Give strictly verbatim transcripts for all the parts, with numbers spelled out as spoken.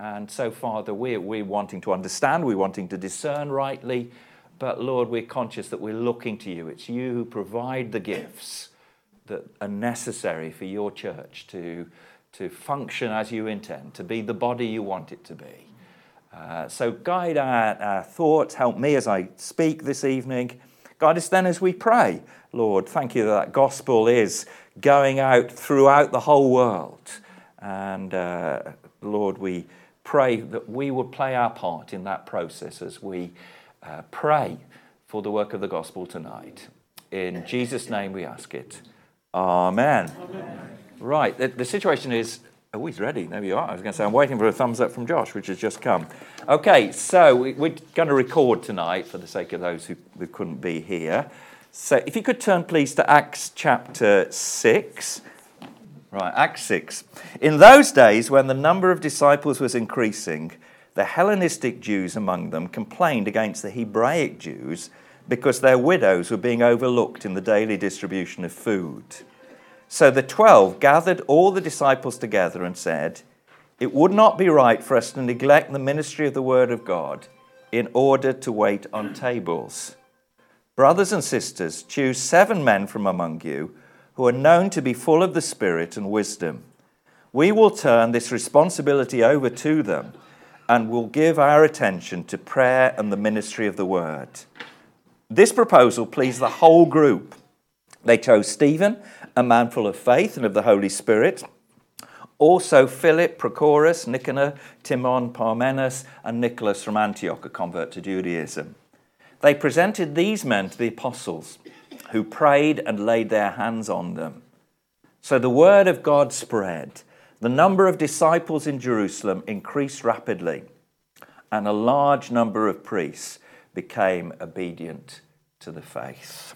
And so, Father, we're, we're wanting to understand, we're wanting to discern rightly, but Lord, we're conscious that we're looking to you. It's you who provide the gifts that are necessary for your church to, to function as you intend, to be the body you want it to be. Uh, so guide our, our thoughts, help me as I speak this evening. Guide us then as we pray. Lord, thank you that that gospel is going out throughout the whole world. And uh, Lord, we pray that we would play our part in that process as we uh, pray for the work of the gospel tonight. In Jesus' name we ask it. Amen. Amen. Right, the, the situation is... Oh, he's ready. There you are. I was going to say, I'm waiting for a thumbs up from Josh, which has just come. Okay, so we, we're going to record tonight for the sake of those who, who couldn't be here. So if you could turn, please, to Acts chapter six. Right, Acts six. In those days, when the number of disciples was increasing, the Hellenistic Jews among them complained against the Hebraic Jews because their widows were being overlooked in the daily distribution of food. So the twelve gathered all the disciples together and said, "It would not be right for us to neglect the ministry of the word of God in order to wait on tables. Brothers and sisters, choose seven men from among you who are known to be full of the Spirit and wisdom. We will turn this responsibility over to them and will give our attention to prayer and the ministry of the word." This proposal pleased the whole group. They chose Stephen, a man full of faith and of the Holy Spirit, also Philip, Prochorus, Nicanor, Timon, Parmenas, and Nicholas from Antioch, a convert to Judaism. They presented these men to the apostles, who prayed and laid their hands on them. So the word of God spread. The number of disciples in Jerusalem increased rapidly, and a large number of priests became obedient to the faith.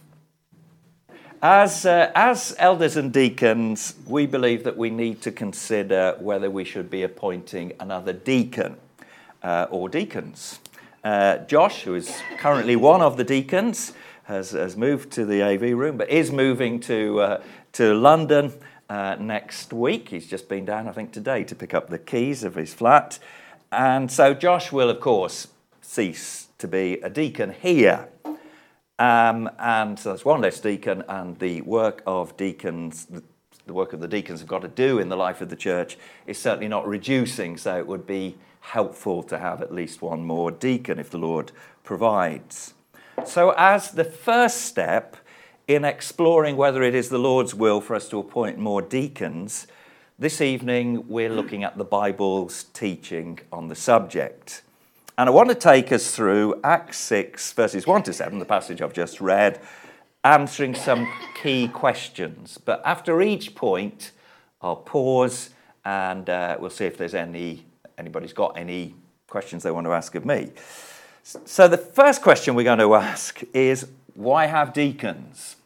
As, uh, as elders and deacons, we believe that we need to consider whether we should be appointing another deacon uh, or deacons. Uh, Josh, who is currently one of the deacons, has, has moved to the A V room, but is moving to, uh, to London uh, next week. He's just been down, I think, today to pick up the keys of his flat. And so Josh will, of course, cease to be a deacon here. Um, and so that's one less deacon, and the work of deacons, the, the work of the deacons have got to do in the life of the church is certainly not reducing, so it would be helpful to have at least one more deacon if the Lord provides. So as the first step in exploring whether it is the Lord's will for us to appoint more deacons, this evening we're looking at the Bible's teaching on the subject. And I want to take us through Acts six, verses one to seven, the passage I've just read, answering some key questions. But after each point, I'll pause and uh, we'll see if there's any anybody's got any questions they want to ask of me. So the first question we're going to ask is, why have deacons?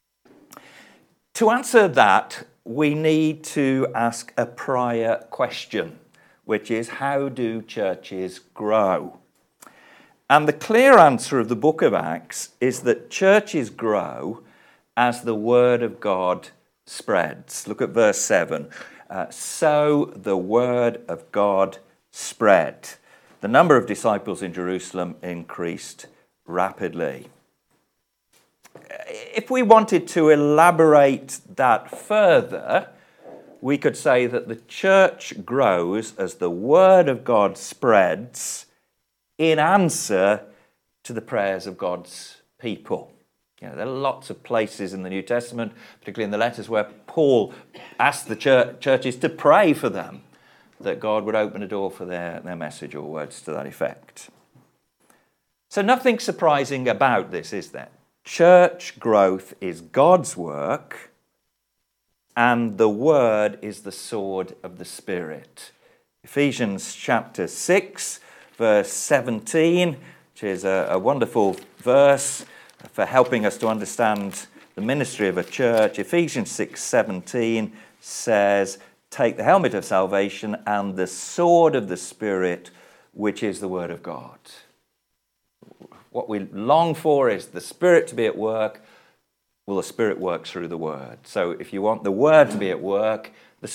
To answer that, we need to ask a prior question, which is, how do churches grow? And the clear answer of the book of Acts is that churches grow as the word of God spreads. Look at verse seven. Uh, so the word of God spread. The number of disciples in Jerusalem increased rapidly. If we wanted to elaborate that further, we could say that the church grows as the word of God spreads in answer to the prayers of God's people. You know, there are lots of places in the New Testament, particularly in the letters, where Paul asked the church, churches to pray for them, that God would open a door for their, their message, or words to that effect. So nothing surprising about this, is there? Church growth is God's work, and the word is the sword of the Spirit. Ephesians chapter six, verse seventeen, which is a, a wonderful verse for helping us to understand the ministry of a church. Ephesians six seventeen says, "Take the helmet of salvation and the sword of the Spirit, which is the word of God." What we long for is the Spirit to be at work. Well, the Spirit works through the Word. So if you want the Word to be at work, the,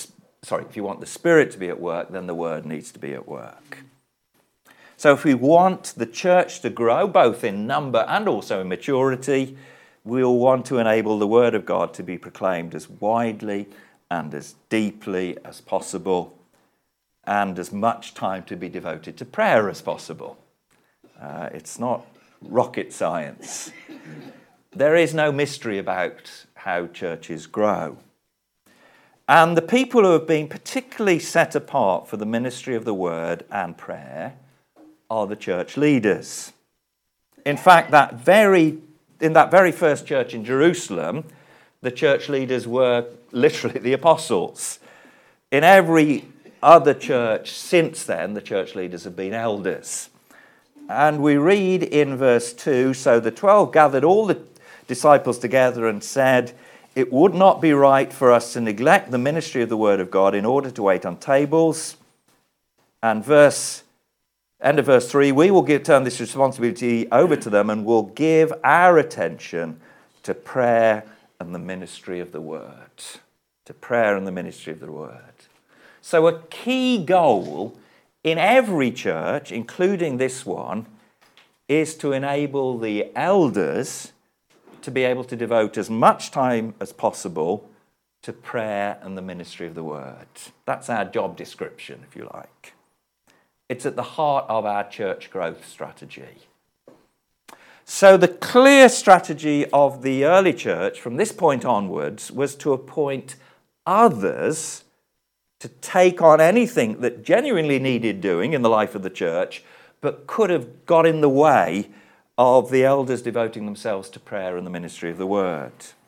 sorry, if you want the Spirit to be at work, then the Word needs to be at work. So if we want the church to grow, both in number and also in maturity, we'll want to enable the Word of God to be proclaimed as widely and as deeply as possible, and as much time to be devoted to prayer as possible. Uh, it's not rocket science. There is no mystery about how churches grow. And the people who have been particularly set apart for the ministry of the Word and prayer are the church leaders. In fact, that very in that very first church in Jerusalem, the church leaders were literally the apostles. In every other church since then, the church leaders have been elders. And we read in verse two, so the twelve gathered all the disciples together and said, "It would not be right for us to neglect the ministry of the Word of God in order to wait on tables." And verse End of verse three, we will give, turn this responsibility over to them and will give our attention to prayer and the ministry of the Word. To prayer and the ministry of the Word. So a key goal in every church, including this one, is to enable the elders to be able to devote as much time as possible to prayer and the ministry of the Word. That's our job description, if you like. It's at the heart of our church growth strategy. So the clear strategy of the early church from this point onwards was to appoint others to take on anything that genuinely needed doing in the life of the church, but could have got in the way of the elders devoting themselves to prayer and the ministry of the Word.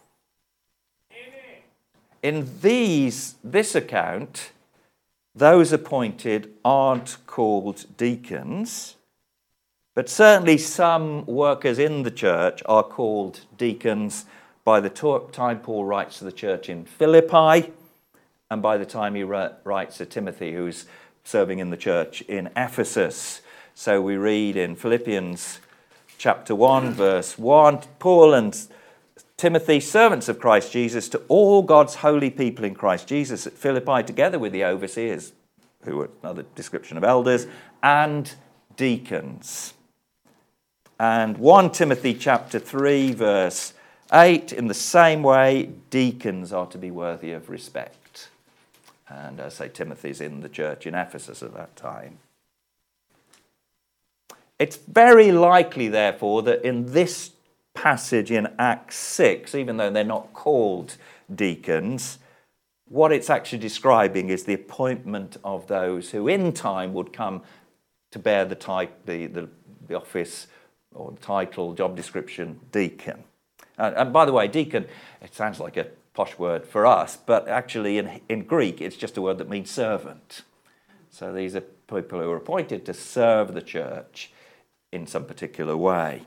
In these, this account, those appointed aren't called deacons, but certainly some workers in the church are called deacons by the time Paul writes to the church in Philippi and by the time he writes to Timothy, who's serving in the church in Ephesus. So we read in Philippians chapter one, verse one, Paul and Timothy, servants of Christ Jesus, to all God's holy people in Christ Jesus at Philippi, together with the overseers, who are another description of elders, and deacons. And First Timothy chapter three, verse eight, in the same way, deacons are to be worthy of respect. And I say Timothy's in the church in Ephesus at that time. It's very likely, therefore, that in this passage in Acts six, even though they're not called deacons, what it's actually describing is the appointment of those who in time would come to bear the type, the, the, the office or the title, job description, deacon. Uh, and by the way, deacon, it sounds like a posh word for us, but actually in, in Greek it's just a word that means servant. So these are people who are appointed to serve the church in some particular way.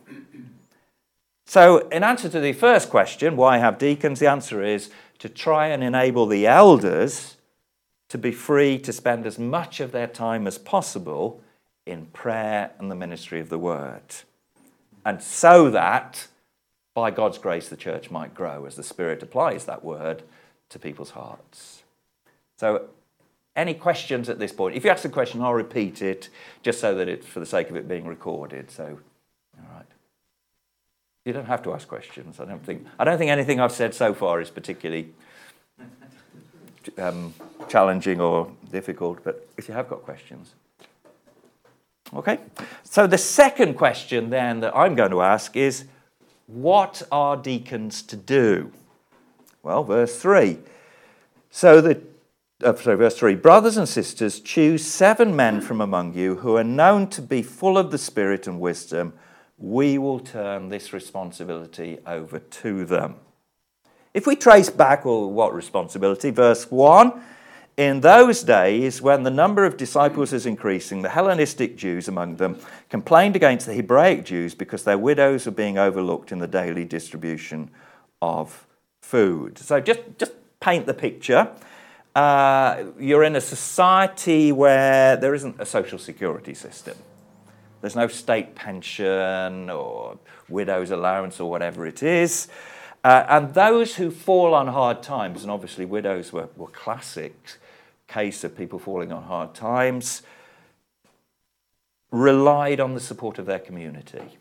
So in answer to the first question, why have deacons? The answer is to try and enable the elders to be free to spend as much of their time as possible in prayer and the ministry of the Word. And so that, by God's grace, the church might grow as the Spirit applies that Word to people's hearts. So any questions at this point? If you ask a question, I'll repeat it, just so that it's for the sake of it being recorded. So, all right. You don't have to ask questions. I don't think. I don't think anything I've said so far is particularly um, challenging or difficult. But if you have got questions, okay. So the second question then that I'm going to ask is, what are deacons to do? Well, verse three. So the uh, sorry, verse three. Brothers and sisters, choose seven men from among you who are known to be full of the Spirit and wisdom. We will turn this responsibility over to them. If we trace back, well, what responsibility? Verse one, in those days when the number of disciples is increasing, the Hellenistic Jews among them complained against the Hebraic Jews because their widows were being overlooked in the daily distribution of food. So just, just paint the picture. Uh, you're in a society where there isn't a social security system. There's no state pension or widow's allowance or whatever it is. Uh, and those who fall on hard times, and obviously widows were, were classic, case of people falling on hard times, relied on the support of their community.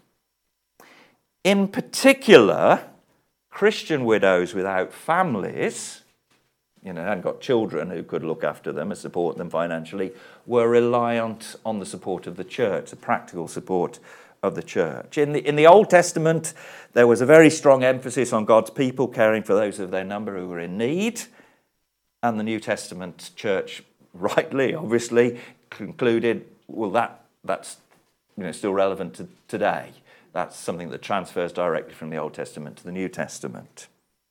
In particular, Christian widows without families, you know, hadn't got children who could look after them and support them financially, were reliant on the support of the church, the practical support of the church. In the, in the Old Testament, there was a very strong emphasis on God's people caring for those of their number who were in need. And the New Testament church, rightly, obviously, concluded, well, that that's you know still relevant to today. That's something that transfers directly from the Old Testament to the New Testament.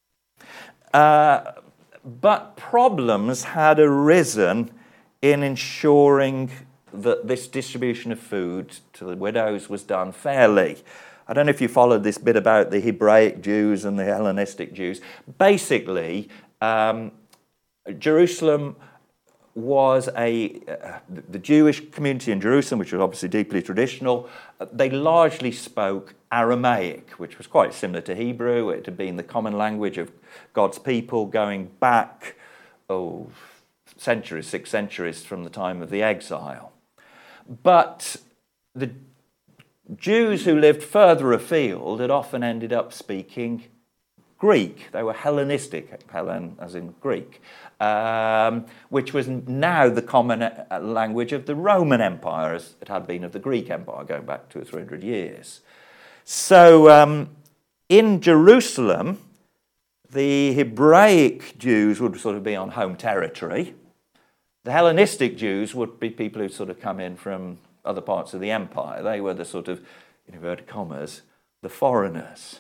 Uh, but problems had arisen in ensuring that this distribution of food to the widows was done fairly. I don't know if you followed this bit about the Hebraic Jews and the Hellenistic Jews. Basically, um, Jerusalem was a, uh, the Jewish community in Jerusalem, which was obviously deeply traditional, uh, they largely spoke Aramaic, which was quite similar to Hebrew. It had been the common language of God's people going back, oh, centuries, six centuries from the time of the exile. But the Jews who lived further afield had often ended up speaking Greek. They were Hellenistic, Hellen as in Greek, um, which was now the common language of the Roman Empire, as it had been of the Greek Empire, going back two or three hundred years. So um, in Jerusalem, the Hebraic Jews would sort of be on home territory. The Hellenistic Jews would be people who'd sort of come in from other parts of the empire. They were the sort of, in inverted commas, the foreigners.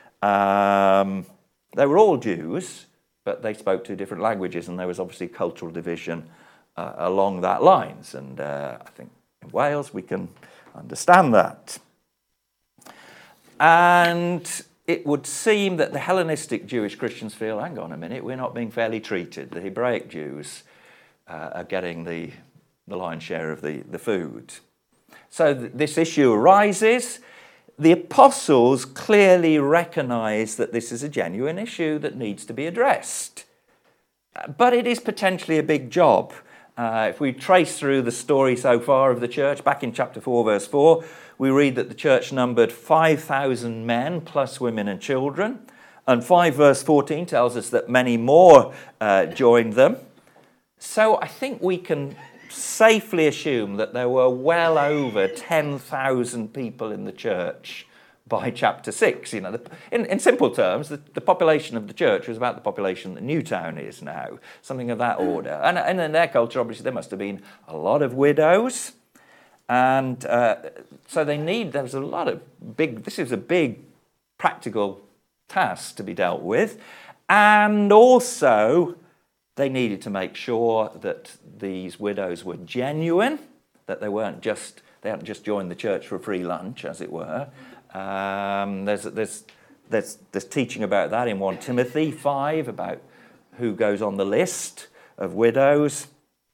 Um, they were all Jews, but they spoke two different languages, and there was obviously cultural division uh, along that lines. And uh, I think in Wales we can understand that. And it would seem that the Hellenistic Jewish Christians feel, hang on a minute, we're not being fairly treated. The Hebraic Jews uh, are getting the, the lion's share of the, the food. So th- this issue arises. The apostles clearly recognize that this is a genuine issue that needs to be addressed. But it is potentially a big job. Uh, if we trace through the story so far of the church, back in chapter four, verse four, we read that the church numbered five thousand men plus women and children. And five verse fourteen tells us that many more uh, joined them. So I think we can safely assume that there were well over ten thousand people in the church by chapter six. You know, the, in, in simple terms, the, the population of the church was about the population that Newtown is now, something of that order. And, and in their culture, obviously, there must have been a lot of widows. And uh, so they need, there was a lot of big, this is a big practical task to be dealt with. And also, they needed to make sure that these widows were genuine, that they weren't just, they hadn't just joined the church for a free lunch, as it were. Um, there's, there's, there's, there's teaching about that in First Timothy five, about who goes on the list of widows.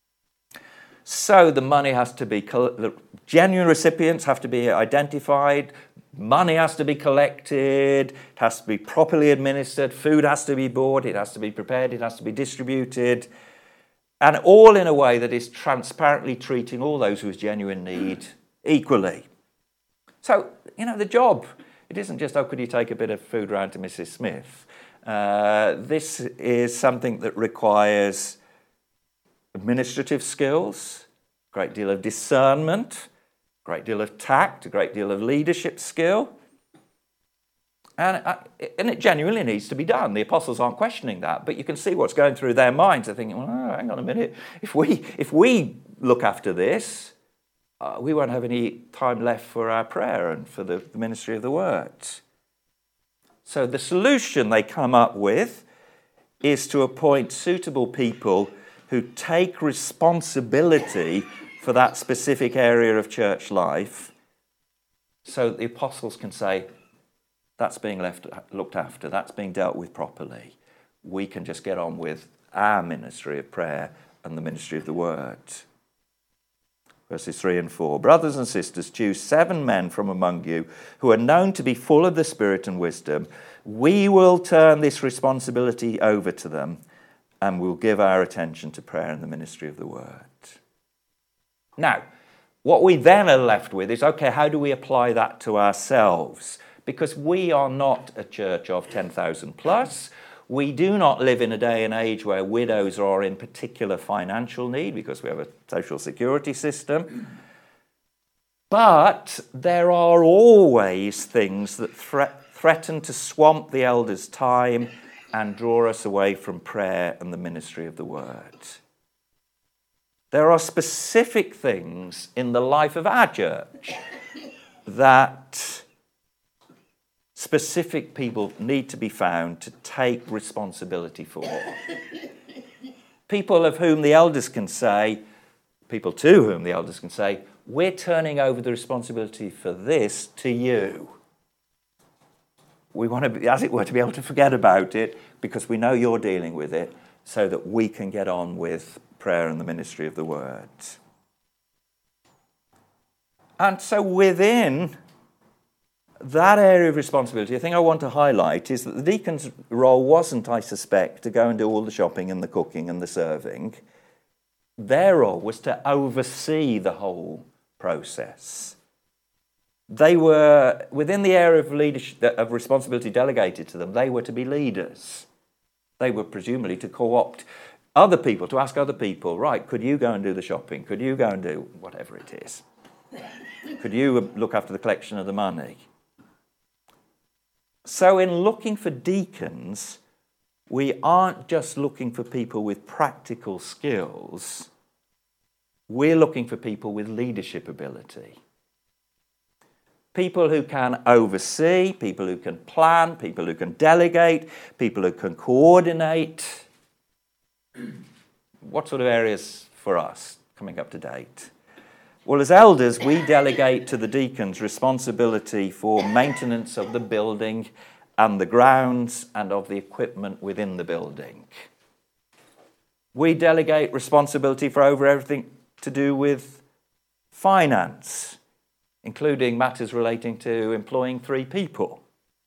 So the money has to be, the genuine recipients have to be identified, money has to be collected, it has to be properly administered, food has to be bought, it has to be prepared, it has to be distributed, and all in a way that is transparently treating all those whose genuine need equally. So, you know, the job, it isn't just, oh, could you take a bit of food round to Missus Smith? Uh, this is something that requires administrative skills, a great deal of discernment, a great deal of tact, a great deal of leadership skill. And, uh, and it genuinely needs to be done. The apostles aren't questioning that, but you can see what's going through their minds. They're thinking, well, oh, hang on a minute. If we, if we look after this, uh, we won't have any time left for our prayer and for the, the ministry of the word. So the solution they come up with is to appoint suitable people who take responsibility for that specific area of church life, so that the apostles can say, that's being left, looked after, that's being dealt with properly. We can just get on with our ministry of prayer and the ministry of the word. Verses three and four. Brothers and sisters, choose seven men from among you who are known to be full of the Spirit and wisdom. We will turn this responsibility over to them, and we'll give our attention to prayer and the ministry of the word. Now, what we then are left with is, okay, how do we apply that to ourselves? Because we are not a church of ten thousand plus. We do not live in a day and age where widows are in particular financial need because we have a social security system. But there are always things that thre- threaten to swamp the elders' time and draw us away from prayer and the ministry of the word. There are specific things in the life of our church that specific people need to be found to take responsibility for. People of whom the elders can say, people to whom the elders can say, we're turning over the responsibility for this to you. We want to, be, as it were, to be able to forget about it because we know you're dealing with it so that we can get on with prayer and the ministry of the word. And so within that area of responsibility, the thing I want to highlight is that the deacon's role wasn't, I suspect, to go and do all the shopping and the cooking and the serving. Their role was to oversee the whole process. They were, within the area of leadership, of responsibility delegated to them, they were to be leaders. They were presumably to co-opt other people, to ask other people, right, could you go and do the shopping? Could you go and do whatever it is? Could you look after the collection of the money? So in looking for deacons, we aren't just looking for people with practical skills. We're looking for people with leadership ability. People who can oversee, people who can plan, people who can delegate, people who can coordinate. What sort of areas for us coming up to date? Well, as elders, we delegate to the deacons responsibility for maintenance of the building and the grounds and of the equipment within the building. We delegate responsibility for over everything to do with finance, including matters relating to employing three people.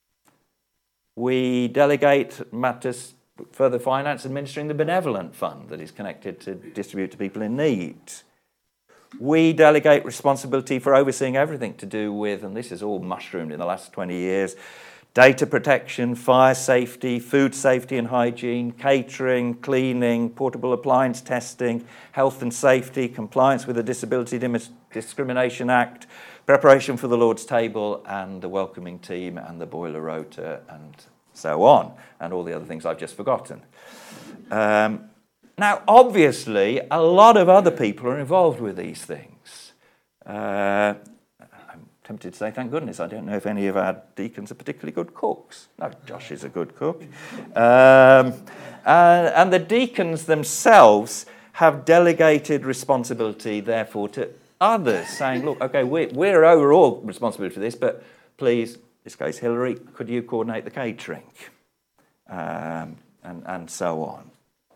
We delegate matters further finance administering the benevolent fund that is connected to distribute to people in need. We delegate responsibility for overseeing everything to do with, and this is all mushroomed in the last twenty years, data protection, fire safety, food safety and hygiene, catering, cleaning, portable appliance testing, health and safety, compliance with the Disability Dim- Discrimination Act, preparation for the Lord's table and the welcoming team and the boiler rota and so on, and all the other things I've just forgotten. Um, now, obviously, a lot of other people are involved with these things. Uh, I'm tempted to say, thank goodness, I don't know if any of our deacons are particularly good cooks. No, Josh is a good cook. Um, and, and the deacons themselves have delegated responsibility, therefore, to others, saying, look, okay, we're, we're overall responsible for this, but please, in this case, Hilary, could you coordinate the catering? Um, and, and so on.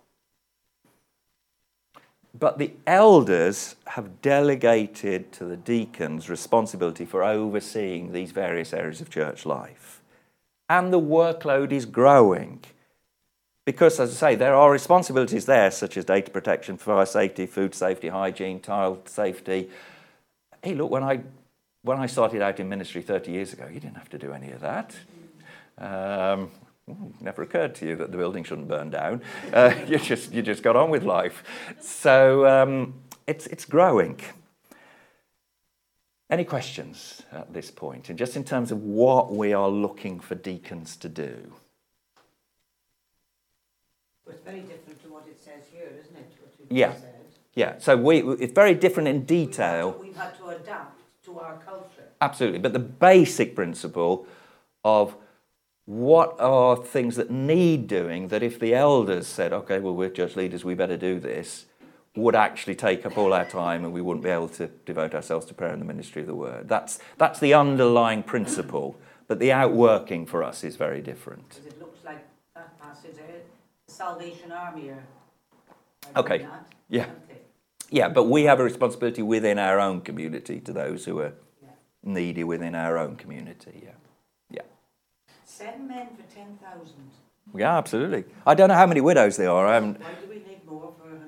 But the elders have delegated to the deacons responsibility for overseeing these various areas of church life. And the workload is growing. Because, as I say, there are responsibilities there, such as data protection, fire safety, food safety, hygiene, tile safety. Hey, look, when I when I started out in ministry thirty years ago, you didn't have to do any of that. Um, never occurred to you that the building shouldn't burn down. Uh, you just you just got on with life. So um, it's it's growing. Any questions at this point? And just in terms of what we are looking for deacons to do. It's very different to what it says here, isn't it? What you've Yeah, said. yeah. So we it's very different in detail. We've had, to, we've had to adapt to our culture. Absolutely, but the basic principle of what are things that need doing, that if the elders said, okay, well, we're church leaders, we better do this, would actually take up all our time and we wouldn't be able to devote ourselves to prayer and the ministry of the word. That's that's the underlying principle, but the outworking for us is very different. Because it looks like that passage there, the Salvation Army are, are Okay, doing that, yeah. aren't they? Yeah, but we have a responsibility within our own community to those who are Yeah. needy within our own community, yeah. Yeah. Seven men for ten thousand. Yeah, absolutely. I don't know how many widows there are. I haven't... Why do we need more for one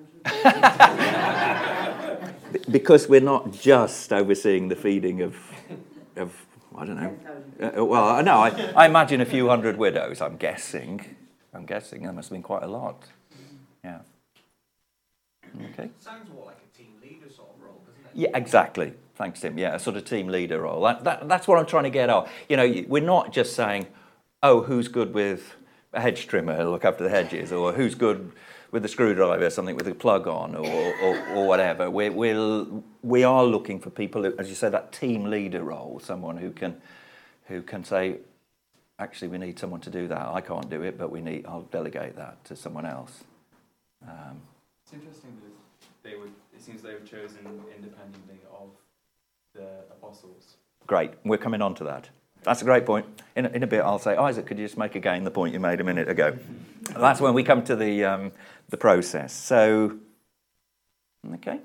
hundred? Because we're not just overseeing the feeding of, of I don't know. Uh, well, no, I, I imagine a few hundred widows, I'm guessing. I'm guessing there must have been quite a lot. Yeah. Okay. Sounds more like a team leader sort of role, doesn't it? Yeah, exactly. Thanks, Tim. Yeah, a sort of team leader role. That, that, that's what I'm trying to get at. You know, we're not just saying, oh, who's good with a hedge trimmer, look after the hedges, or who's good with a screwdriver, something with a plug on, or, or, or whatever. We're, we'll, we are looking for people, who, as you said, that team leader role, someone who can, who can say, actually, we need someone to do that. I can't do it, but we need. I'll delegate that to someone else. Um, it's interesting that they would. It seems they were chosen independently of the apostles. Great. We're coming on to that. That's a great point. In, in a bit, I'll say, Isaac, could you just make again the point you made a minute ago? That's when we come to the um, the process. So, okay.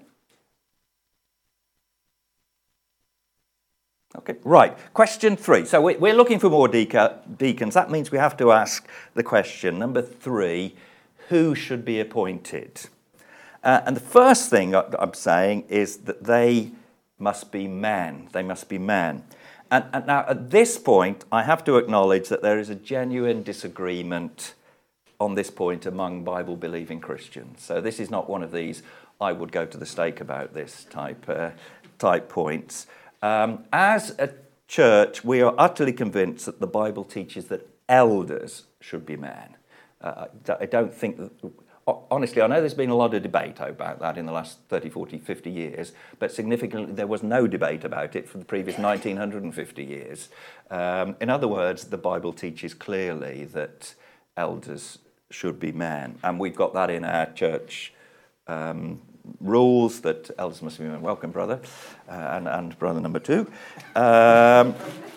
Okay, right. Question three. So we, we're looking for more deca- deacons. That means we have to ask the question, number three, who should be appointed? Uh, and the first thing I'm saying is that they must be men. They must be men. And, and now at this point, I have to acknowledge that there is a genuine disagreement on this point among Bible-believing Christians. So this is not one of these, I would go to the stake about this type, uh, type points. Um, as a church, we are utterly convinced that the Bible teaches that elders should be men. Uh, I don't think that... Honestly, I know there's been a lot of debate about that in the last thirty, forty, fifty years, but significantly there was no debate about it for the previous nineteen fifty years. Um, in other words, the Bible teaches clearly that elders should be men, and we've got that in our church um, rules, that elders must be men. Welcome, brother, uh, and, and brother number two. Um,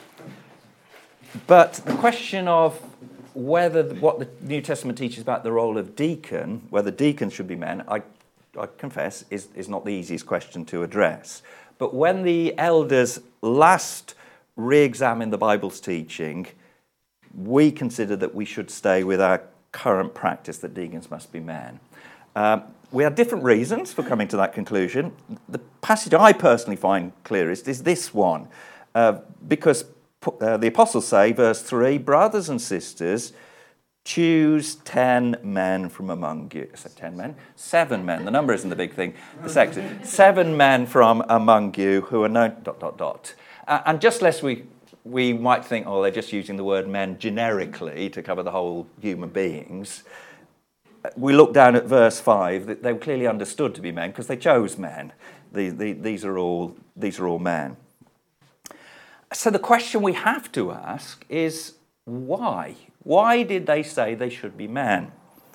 but the question of whether the, what the New Testament teaches about the role of deacon, whether deacons should be men, I, I confess, is, is not the easiest question to address. But when the elders last re-examined the Bible's teaching, we considered that we should stay with our current practice that deacons must be men. Um, we had different reasons for coming to that conclusion. The passage I personally find clearest is this one, uh, because Uh, the apostles say, verse three, brothers and sisters, choose ten men from among you. I said ten men? Seven men. The number isn't the big thing. The section. Seven men from among you who are known, dot, dot, dot. Uh, and just lest we, we might think, oh, they're just using the word men generically to cover the whole human beings, we look down at verse five. They were clearly understood to be men because they chose men. The, the, these are all, these are all men. So the question we have to ask is why? Why did they say they should be men?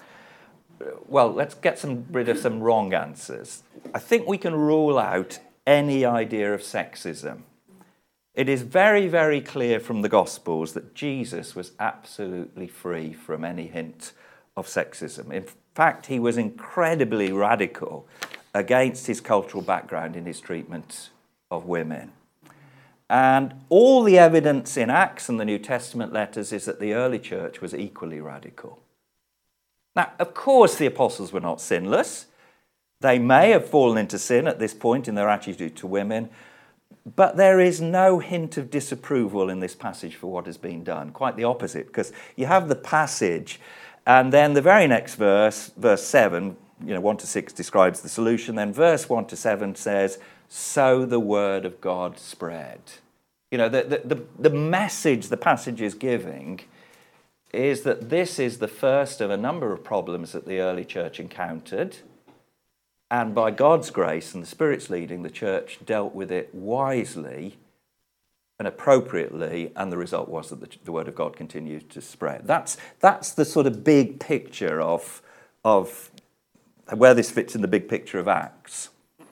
Well, let's get some, rid of some wrong answers. I think we can rule out any idea of sexism. It is very, very clear from the Gospels that Jesus was absolutely free from any hint of sexism. In fact, he was incredibly radical against his cultural background in his treatment of women. And all the evidence in Acts and the New Testament letters is that the early church was equally radical. Now, of course, the apostles were not sinless. They may have fallen into sin at this point in their attitude to women, but there is no hint of disapproval in this passage for what has been done. Quite the opposite, because you have the passage, and then the very next verse, verse seven, you know, one to six describes the solution. Then verse one to seven says, so the word of God spread. You know, the, the, the, the message the passage is giving is that this is the first of a number of problems that the early church encountered. And by God's grace and the Spirit's leading, the church dealt with it wisely and appropriately, and the result was that the, the word of God continued to spread. That's, that's the sort of big picture of, of where this fits in the big picture of Acts.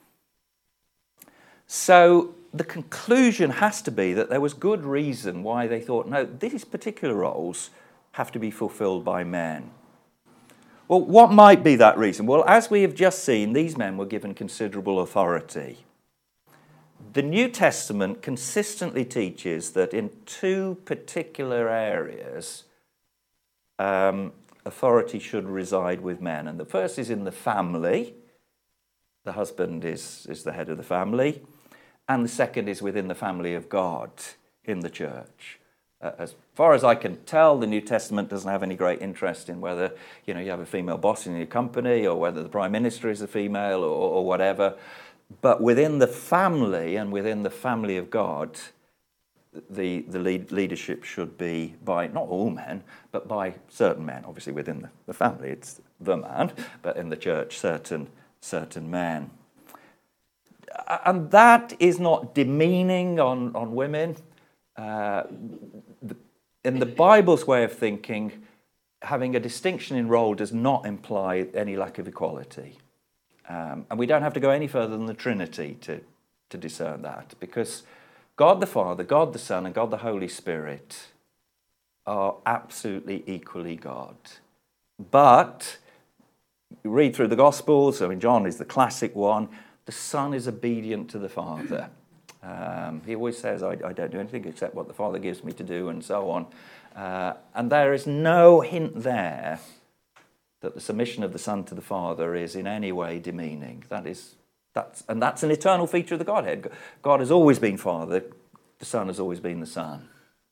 So the conclusion has to be that there was good reason why they thought, no, these particular roles have to be fulfilled by men. Well, what might be that reason? Well, as we have just seen, these men were given considerable authority. The New Testament consistently teaches that in two particular areas, um, authority should reside with men. And the first is in the family. The husband is, is the head of the family. And the second is within the family of God in the church. Uh, as far as I can tell, the New Testament doesn't have any great interest in whether, you know, you have a female boss in your company or whether the prime minister is a female or, or whatever. But within the family and within the family of God, the, the lead, leadership should be by, not all men, but by certain men. Obviously within the, the family it's the man, but in the church certain, certain men. And that is not demeaning on, on women. Uh, the, in the Bible's way of thinking, having a distinction in role does not imply any lack of equality. Um, and we don't have to go any further than the Trinity to, to discern that, because God the Father, God the Son, and God the Holy Spirit are absolutely equally God. But you read through the Gospels, I mean, John is the classic one, the Son is obedient to the Father. Um, he always says, I, I don't do anything except what the Father gives me to do, and so on. Uh, and there is no hint there that the submission of the Son to the Father is in any way demeaning. That is, that's, and that's an eternal feature of the Godhead. God has always been Father. The Son has always been the Son.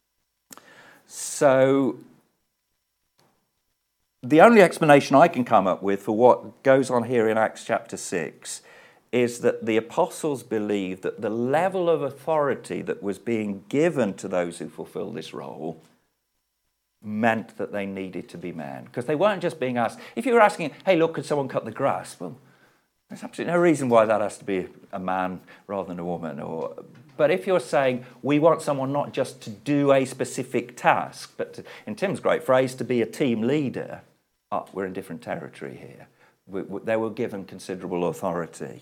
So the only explanation I can come up with for what goes on here in Acts chapter six is that the apostles believed that the level of authority that was being given to those who fulfill this role meant that they needed to be men. Because they weren't just being asked, if you were asking, hey, look, could someone cut the grass? Well, there's absolutely no reason why that has to be a man rather than a woman. Or, but if you're saying, we want someone not just to do a specific task, but to, in Tim's great phrase, to be a team leader, oh, we're in different territory here. We, we, they were given considerable authority.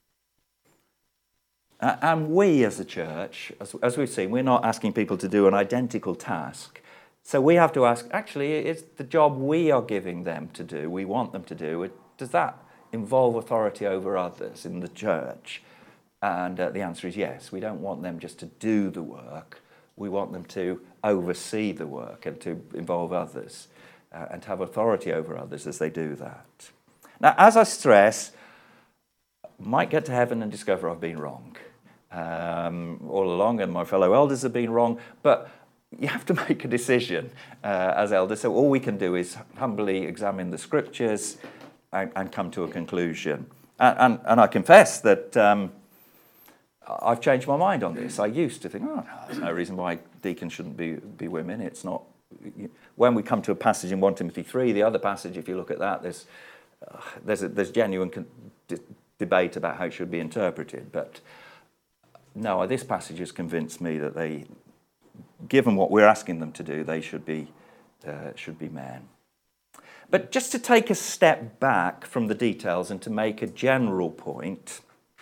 Uh, and we as a church, as, as we've seen, we're not asking people to do an identical task. So we have to ask, actually, is the job we are giving them to do, we want them to do, does that involve authority over others in the church? And uh, the answer is yes. We don't want them just to do the work. We want them to oversee the work and to involve others uh, and to have authority over others as they do that. Now, as I stress, I might get to heaven and discover I've been wrong um, all along, and my fellow elders have been wrong, but you have to make a decision uh, as elders. So all we can do is humbly examine the scriptures and, and come to a conclusion. And, and, and I confess that um, I've changed my mind on this. I used to think, oh, no, there's no reason why deacons shouldn't be, be women. It's not. When we come to a passage in First Timothy three, the other passage, if you look at that, there's uh, there's, a, there's genuine con- d- debate about how it should be interpreted. But no, this passage has convinced me that they, given what we're asking them to do, they should be uh, should be men. But just to take a step back from the details and to make a general point,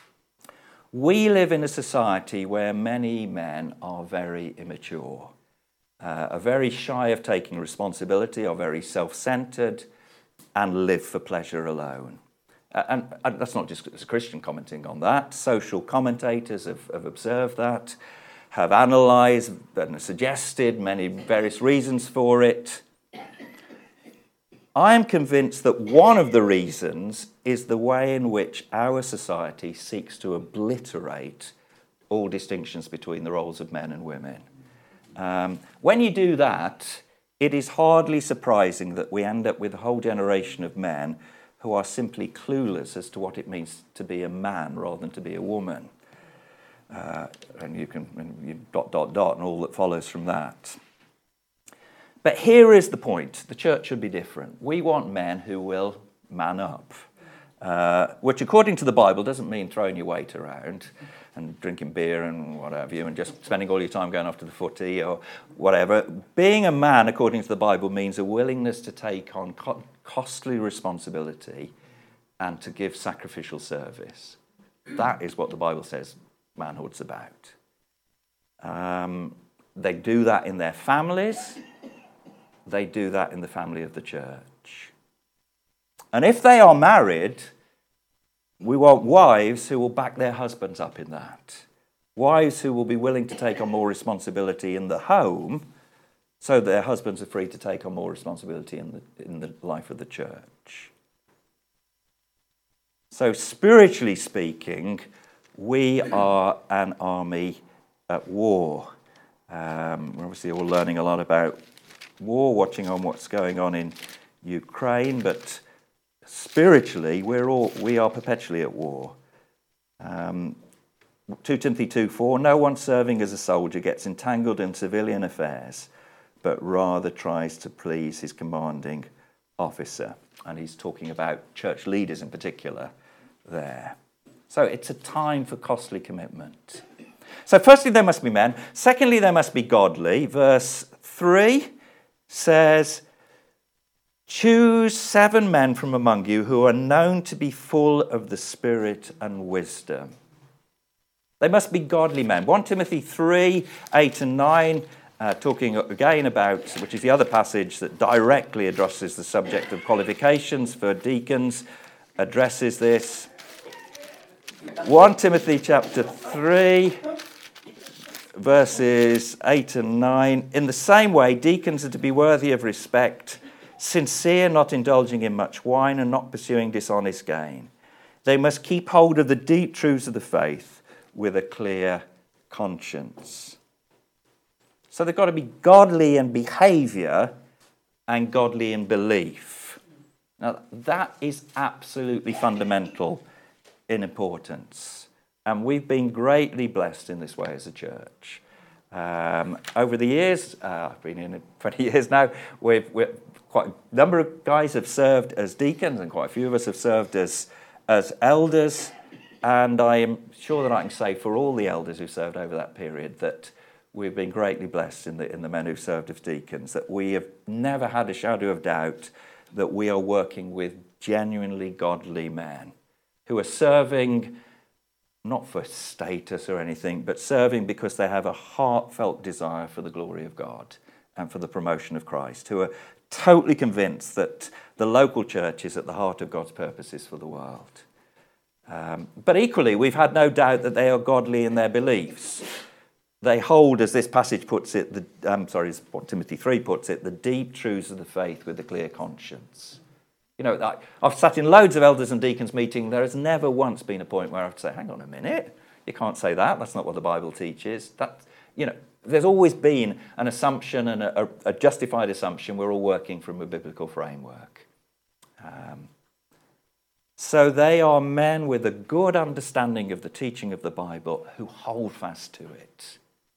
we live in a society where many men are very immature, uh, are very shy of taking responsibility, are very self-centered, and live for pleasure alone. Uh, and, and that's not just as a Christian commenting on that. Social commentators have, have observed that, have analysed and suggested many various reasons for it. I am convinced that one of the reasons is the way in which our society seeks to obliterate all distinctions between the roles of men and women. Um, when you do that, it is hardly surprising that we end up with a whole generation of men who are simply clueless as to what it means to be a man rather than to be a woman. Uh, and you can and you dot, dot, dot, and all that follows from that. But here is the point. The church should be different. We want men who will man up, uh, which according to the Bible doesn't mean throwing your weight around and drinking beer and what have you and just spending all your time going after the footy or whatever. Being a man, according to the Bible, means a willingness to take on co- costly responsibility and to give sacrificial service. That is what the Bible says manhood's about. Um, they do that in their families. They do that in the family of the church. And if they are married, we want wives who will back their husbands up in that. Wives who will be willing to take on more responsibility in the home so their husbands are free to take on more responsibility in the, in the life of the church. So spiritually speaking, we are an army at war. Um, we're obviously all learning a lot about war, watching on what's going on in Ukraine, but spiritually, we're all we are perpetually at war. Um, Second Timothy two four, no one serving as a soldier gets entangled in civilian affairs, but rather tries to please his commanding officer. And he's talking about church leaders in particular there. So it's a time for costly commitment. So firstly, there must be men. Secondly, they must be godly. Verse three says, choose seven men from among you who are known to be full of the Spirit and wisdom. They must be godly men. First Timothy three, eight and nine, uh, talking again about, which is the other passage that directly addresses the subject of qualifications for deacons, addresses this. First Timothy chapter three, verses eight and nine. In the same way, deacons are to be worthy of respect, sincere, not indulging in much wine, and not pursuing dishonest gain. They must keep hold of the deep truths of the faith with a clear conscience. So they've got to be godly in behaviour and godly in belief. Now, that is absolutely fundamental in importance. And we've been greatly blessed in this way as a church. Um, over the years, uh, I've been in it twenty years now, we've, we've quite a number of guys have served as deacons, and quite a few of us have served as, as elders. And I am sure that I can say for all the elders who served over that period that we've been greatly blessed in the, in the men who served as deacons, that we have never had a shadow of doubt that we are working with genuinely godly men who are serving not for status or anything, but serving because they have a heartfelt desire for the glory of God and for the promotion of Christ, who are totally convinced that the local church is at the heart of God's purposes for the world. Um, but equally, we've had no doubt that they are godly in their beliefs. They hold, as this passage puts it, the, um, sorry, as what Timothy three puts it, the deep truths of the faith with a clear conscience. You know, I, I've sat in loads of elders and deacons meeting. There has never once been a point where I have to say, hang on a minute, you can't say that. That's not what the Bible teaches. That, you know, there's always been an assumption and a, a justified assumption. We're all working from a biblical framework. Um, so they are men with a good understanding of the teaching of the Bible who hold fast to it.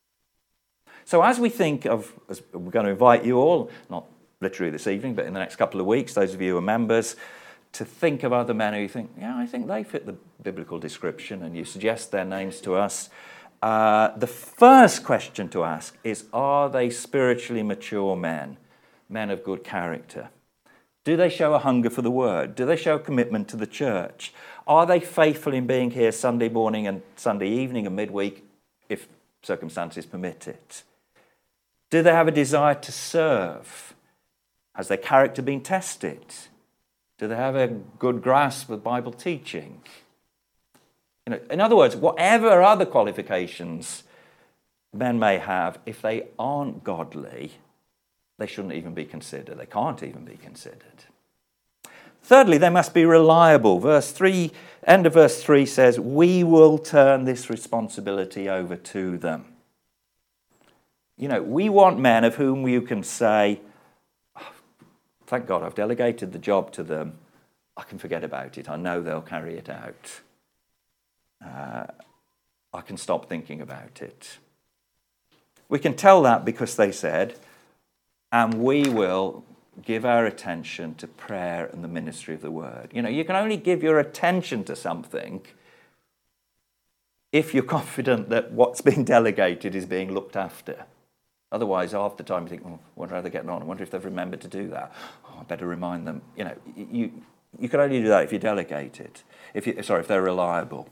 So as we think of, as we're going to invite you all, not literally this evening, but in the next couple of weeks, those of you who are members, to think of other men who you think, yeah, I think they fit the biblical description, and you suggest their names to us. Uh, the first question to ask is, are they spiritually mature men, men of good character? Do they show a hunger for the word? Do they show a commitment to the church? Are they faithful in being here Sunday morning and Sunday evening and midweek, if circumstances permit it? Do they have a desire to serve? Has their character been tested? Do they have a good grasp of Bible teaching? You know, in other words, whatever other qualifications men may have, if they aren't godly, they shouldn't even be considered. They can't even be considered. Thirdly, they must be reliable. Verse three, end of verse three says, we will turn this responsibility over to them. You know, we want men of whom you can say, oh, thank God I've delegated the job to them. I can forget about it. I know they'll carry it out. Uh, I can stop thinking about it. We can tell that because they said, and we will give our attention to prayer and the ministry of the word. You know, you can only give your attention to something if you're confident that what's being delegated is being looked after. Otherwise, half the time you think, oh, I wonder how they're getting on. I wonder if they've remembered to do that. Oh, I better remind them. You know, you you can only do that if you delegate it. If you, sorry, if they're reliable.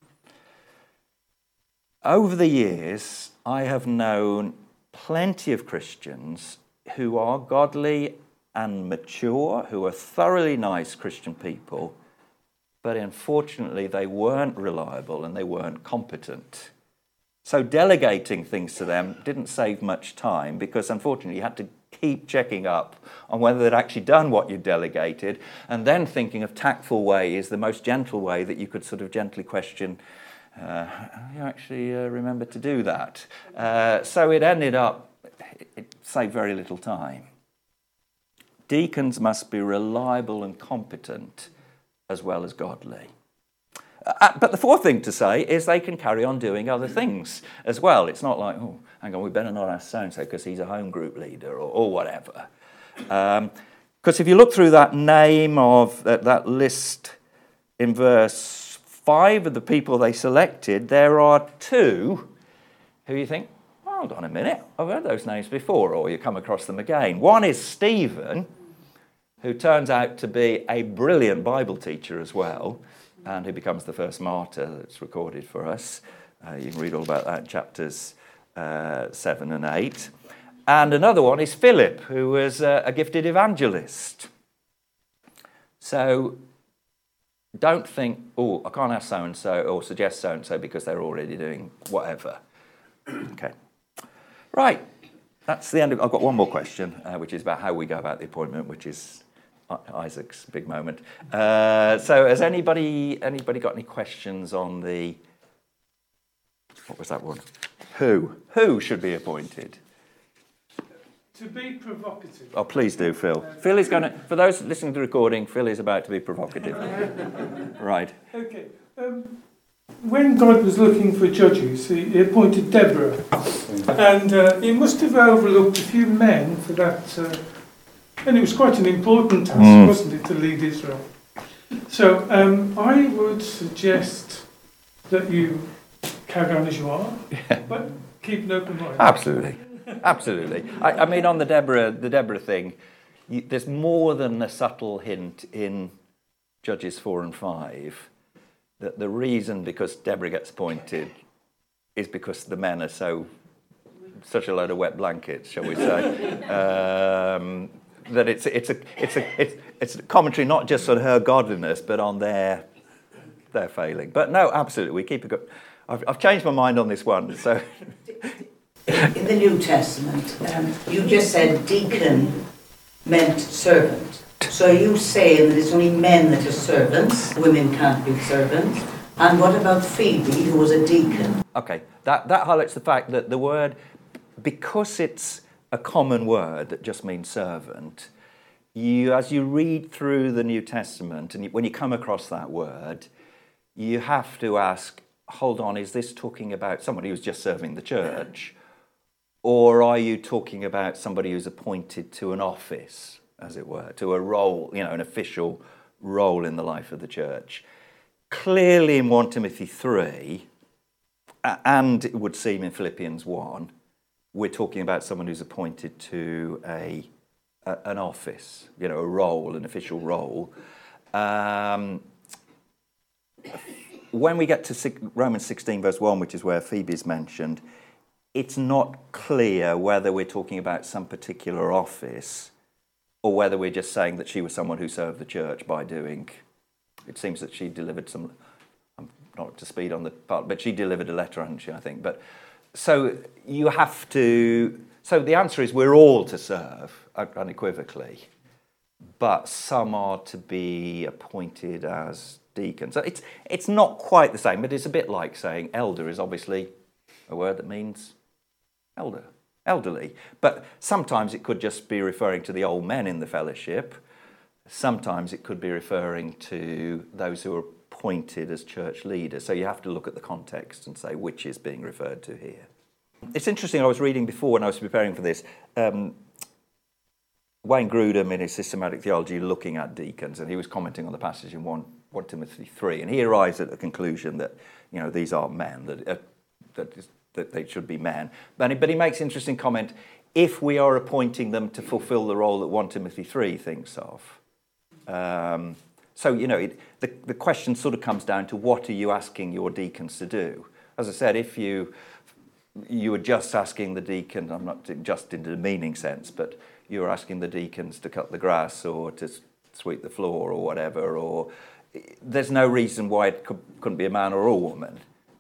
Over the years, I have known plenty of Christians who are godly and mature, who are thoroughly nice Christian people, but unfortunately they weren't reliable and they weren't competent. So delegating things to them didn't save much time because unfortunately you had to keep checking up on whether they'd actually done what you delegated, and then thinking of tactful ways, the most gentle way that you could sort of gently question, uh, you actually uh, remember to do that. Uh, so it ended up, it saved very little time. Deacons must be reliable and competent as well as godly. Uh, but the fourth thing to say is they can carry on doing other things as well. It's not like, oh, hang on, we better not ask so-and-so because he's a home group leader or, or whatever. Because um, if you look through that name of that, that list in verse five of the people they selected, there are two who you think, well, hold on a minute, I've heard those names before, or you come across them again. One is Stephen, who turns out to be a brilliant Bible teacher as well, and who becomes the first martyr that's recorded for us. Uh, you can read all about that in chapters uh, seven and eight. And another one is Philip, who was uh, a gifted evangelist. So don't think, oh, I can't ask so-and-so or suggest so-and-so because they're already doing whatever. Okay. Right. That's the end of, I've got one more question, uh, which is about how we go about the appointment, which is Isaac's big moment. Uh, so has anybody anybody got any questions on the, what was that one? Who? Who should be appointed? To be provocative. Oh, please do, Phil. Phil is going to, for those listening to the recording, Phil is about to be provocative. Right. Okay. Um, when God was looking for judges, he, he appointed Deborah. And uh, he must have overlooked a few men for that. Uh, and it was quite an important task, mm. wasn't it, to lead Israel? So um, I would suggest that you carry on as you are, yeah. but keep an open mind. Absolutely. Absolutely. I, I mean, on the Deborah, the Deborah thing, you, there's more than a subtle hint in Judges four and five that the reason because Deborah gets appointed is because the men are so such a load of wet blankets, shall we say? um, that it's it's a it's a it's it's a commentary not just on her godliness, but on their their failing. But no, absolutely, we keep it good. I've, I've changed my mind on this one, so. In the New Testament, um, you just said deacon meant servant. So are you saying that it's only men that are servants, women can't be servants? And what about Phoebe, who was a deacon? Okay, that, that highlights the fact that the word, because it's a common word that just means servant, you, as you read through the New Testament, and you, when you come across that word, you have to ask, hold on, is this talking about somebody who's just serving the church? Or are you talking about somebody who's appointed to an office, as it were, to a role, you know, an official role in the life of the church? Clearly in First Timothy three, and it would seem in Philippians one, we're talking about someone who's appointed to a, a an office, you know, a role, an official role. Um, when we get to Romans sixteen, verse one, which is where Phoebe is mentioned, it's not clear whether we're talking about some particular office or whether we're just saying that she was someone who served the church by doing, it seems that she delivered some, I'm not up to speed on the part, but she delivered a letter, hadn't she, I think. But so you have to, so the answer is we're all to serve unequivocally, but some are to be appointed as deacons. So it's it's not quite the same, but it's a bit like saying elder is obviously a word that means elder, elderly. But sometimes it could just be referring to the old men in the fellowship. Sometimes it could be referring to those who are appointed as church leaders. So you have to look at the context and say which is being referred to here. It's interesting, I was reading before when I was preparing for this, um, Wayne Grudem in his systematic theology looking at deacons, and he was commenting on the passage in First Timothy three, and he arrives at the conclusion that, you know, these are men, that uh, that, is, that they should be men. But he, but he makes an interesting comment, if we are appointing them to fulfill the role that First Timothy three thinks of. Um, so, you know, it, the, the question sort of comes down to what are you asking your deacons to do? As I said, if you you were just asking the deacon, I'm not just in the demeaning sense, but you were asking the deacons to cut the grass or to sweep the floor or whatever, or there's no reason why it could, couldn't be a man or a woman.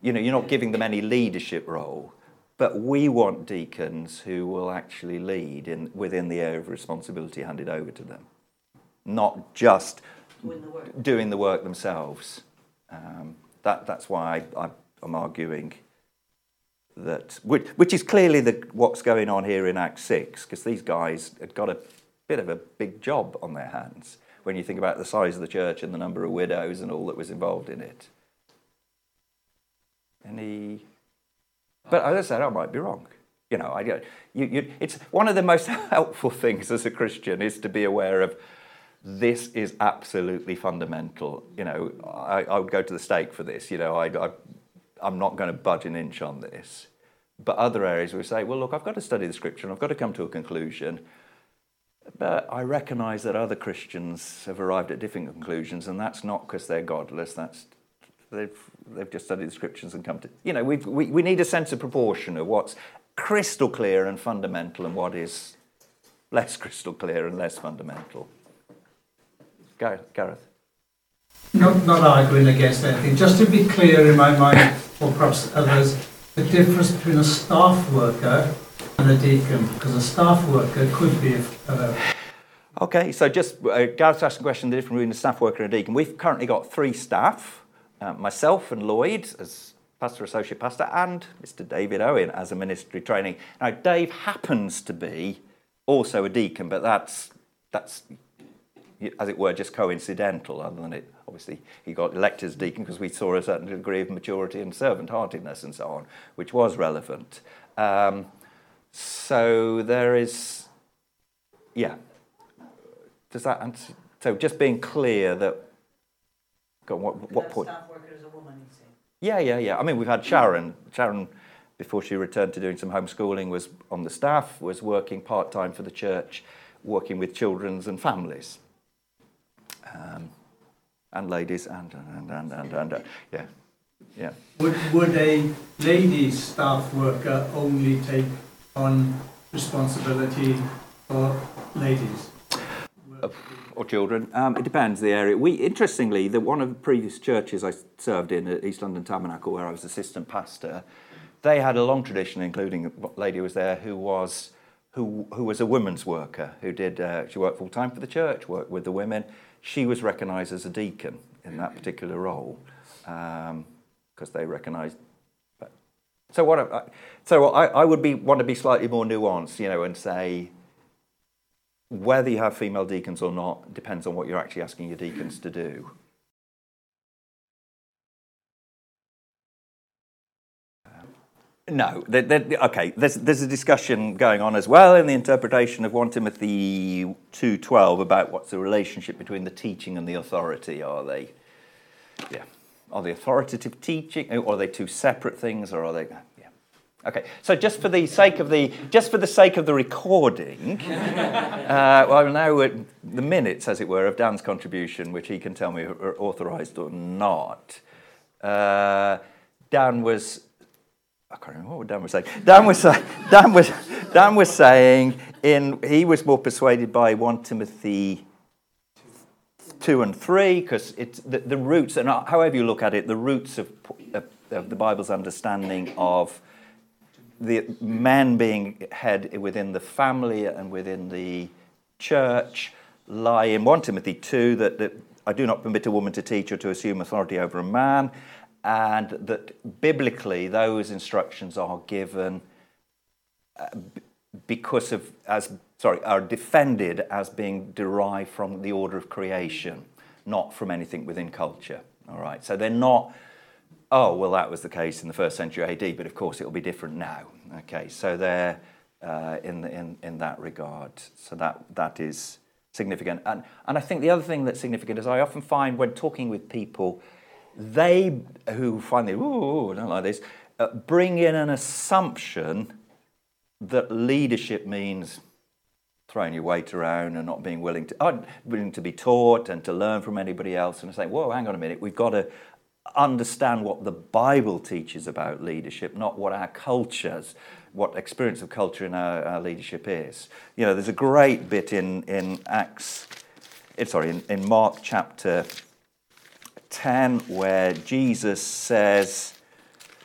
You know, you're not giving them any leadership role, but we want deacons who will actually lead in within the area of responsibility handed over to them, not just Doing the work. doing the work themselves. Um, that that's why I, I, I'm arguing that, which, which is clearly the, what's going on here in Acts six, because these guys had got a bit of a big job on their hands when you think about the size of the church and the number of widows and all that was involved in it. Any, but as I said, I might be wrong. You know, I, you, you, it's one of the most helpful things as a Christian is to be aware of this is absolutely fundamental. You know, I, I would go to the stake for this. You know, I, I, I'm not going to budge an inch on this. But other areas we say, well, look, I've got to study the scripture and I've got to come to a conclusion. But I recognise that other Christians have arrived at different conclusions, and that's not because they're godless. That's they've they've just studied the scriptures and come to. You know, we've, we we need a sense of proportion of what's crystal clear and fundamental, and what is less crystal clear and less fundamental. Gareth. Not, not arguing against anything, just to be clear in my mind, or perhaps others, the difference between a staff worker and a deacon, because a staff worker could be a, a Okay, so just uh, Gareth asked a question, the difference between a staff worker and a deacon. We've currently got three staff, uh, myself and Lloyd as pastor, associate pastor, and Mister David Owen as a ministry training. Now, Dave happens to be also a deacon, but that's that's as it were, just coincidental, other than it, obviously, he got elected as deacon because we saw a certain degree of maturity and servant-heartedness and so on, which was relevant. Um, so there is, yeah. Does that answer? So just being clear that, go on, what, what point? Staff worker is a woman, you say? Yeah, yeah, yeah. I mean, we've had Sharon. Sharon, before she returned to doing some homeschooling, was on the staff, was working part-time for the church, working with children's and families. Um, and ladies, and, and, and, and, and uh, yeah, yeah. Would, would a lady staff worker only take on responsibility for ladies? Uh, or children. Um, it depends the area. We, interestingly, the, one of the previous churches I served in at East London Tabernacle, where I was assistant pastor, they had a long tradition, including a lady who was there who was who who was a women's worker, who did, uh, she worked full-time for the church, worked with the women. She was recognised as a deacon in that particular role, because um, they recognised. But, so what? I, so I, I would be want to be slightly more nuanced, you know, and say whether you have female deacons or not depends on what you're actually asking your deacons to do. No, they're, they're, okay. There's there's a discussion going on as well in the interpretation of First Timothy two twelve about what's the relationship between the teaching and the authority. Are they, yeah, are they authoritative teaching? Or are they two separate things? Or are they? Yeah. Okay. So just for the sake of the just for the sake of the recording, uh, well now at the minutes, as it were, of Dan's contribution, which he can tell me are authorised or not. Uh, Dan was. I can't remember what Dan was saying. Dan was, uh, Dan was, Dan was saying in he was more persuaded by First Timothy two and three because it's the, the roots, and however you look at it, the roots of, of, of the Bible's understanding of the men being head within the family and within the church lie in First Timothy two that, that I do not permit a woman to teach or to assume authority over a man. And that biblically those instructions are given uh, b- because of, as sorry, are defended as being derived from the order of creation, not from anything within culture. All right, so they're not, oh, well, that was the case in the first century A D, but of course it will be different now. Okay, so they're uh, in, the, in in that regard. So that that is significant. And and I think the other thing that's significant is I often find when talking with people, they who find the, ooh, I don't like this, uh, bring in an assumption that leadership means throwing your weight around and not being willing to, uh, willing to be taught and to learn from anybody else. And I say, whoa, hang on a minute, we've got to understand what the Bible teaches about leadership, not what our cultures, what experience of culture in our, our leadership is. You know, there's a great bit in, in Acts, sorry, in, in Mark chapter ten, where Jesus says,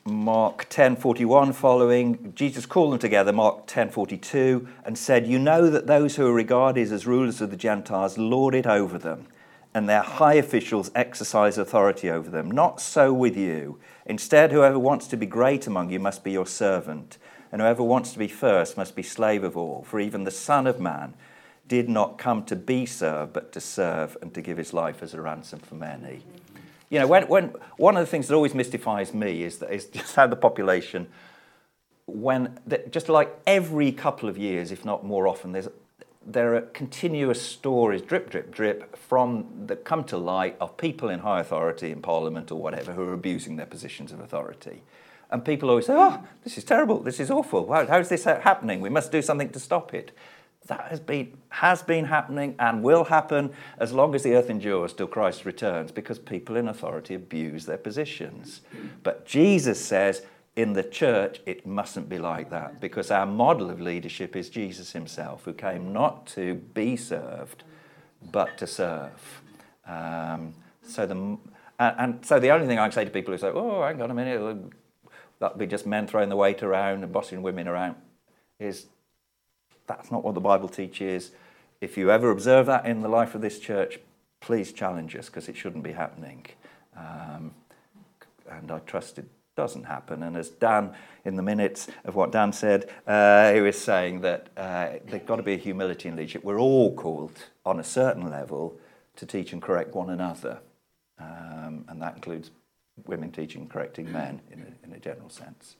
Mark ten forty-one following, Jesus called them together, Mark ten forty-two, and said, "You know that those who are regarded as rulers of the Gentiles lord it over them, and their high officials exercise authority over them. Not so with you. Instead, whoever wants to be great among you must be your servant, and whoever wants to be first must be slave of all. For even the Son of Man did not come to be served, but to serve and to give his life as a ransom for many." You know, when, when one of the things that always mystifies me is, that, is just how the population, when just like every couple of years, if not more often, there's there are continuous stories, drip, drip, drip, from that come to light of people in high authority in Parliament or whatever who are abusing their positions of authority. And people always say, "Oh, this is terrible, this is awful. How, how is this happening? We must do something to stop it." That has been has been happening and will happen as long as the earth endures till Christ returns, because people in authority abuse their positions. But Jesus says in the church it mustn't be like that, because our model of leadership is Jesus himself, who came not to be served but to serve. Um, so the and, and so the only thing I can say to people who say, "Oh, hang on a minute, that'll be just men throwing the weight around and bossing women around," is that's not what the Bible teaches. If you ever observe that in the life of this church, please challenge us, because it shouldn't be happening. Um, and I trust it doesn't happen. And as Dan, in the minutes of what Dan said, uh, he was saying that uh, there's got to be a humility in leadership. We're all called, on a certain level, to teach and correct one another. Um, and that includes women teaching and correcting men in a, in a general sense.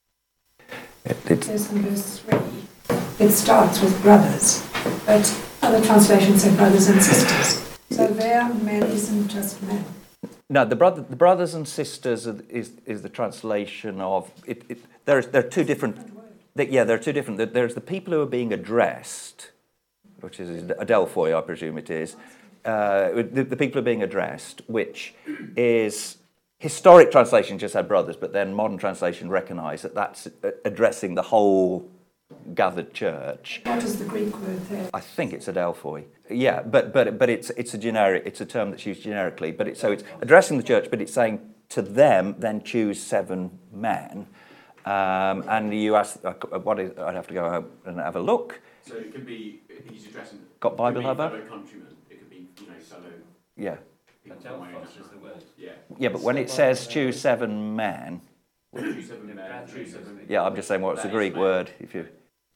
It, it's, There's in verse three. It starts with brothers, but other translations say brothers and sisters. So there, men isn't just men. No, the brother, the brothers and sisters is is the translation of it. it there's there are two different. The, yeah, there are two different. There's the people who are being addressed, which is Adelphoi, I presume it is. Uh, the, the people who are being addressed, which is historic translation just had brothers, but then modern translation recognise that that's addressing the whole gathered church. What is the Greek word there? I think it's Adelphoi. Yeah, but but but it's it's a generic. It's a term that's used generically. But it's so it's addressing the church, but it's saying to them, then choose seven men. Um, and you ask, uh, what is? I'd have to go home and have a look. So it could be he's addressing. Got Bible Hub? Hub? Fellow countrymen. It could be you know fellow. Yeah. People from my own Adelphos is the word. Yeah. Yeah, but when it says choose seven men, Choose seven men. Choose seven men. yeah, I'm just saying what's the Greek word. If you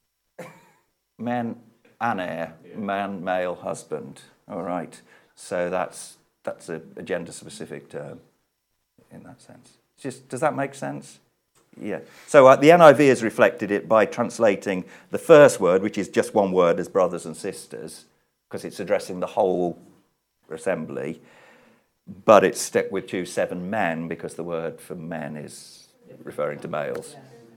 men, aner, man, male, husband. All right. So that's that's a, a gender-specific term in that sense. Just does that make sense? Yeah. So uh, the N I V has reflected it by translating the first word, which is just one word, as brothers and sisters, because it's addressing the whole assembly. But it's stuck with choose seven men because the word for men is referring to males.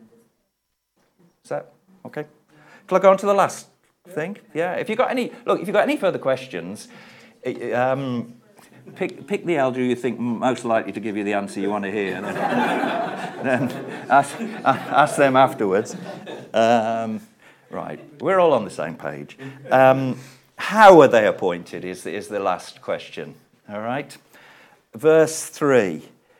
Is that okay? Shall I go on to the last thing? Yeah. If you've got any, look, if you've got any further questions, um, pick pick the elder you think most likely to give you the answer you want to hear, and then, then ask, ask them afterwards. Um, right. We're all on the same page. Um, how are they appointed is, is the last question. All right. Verse three.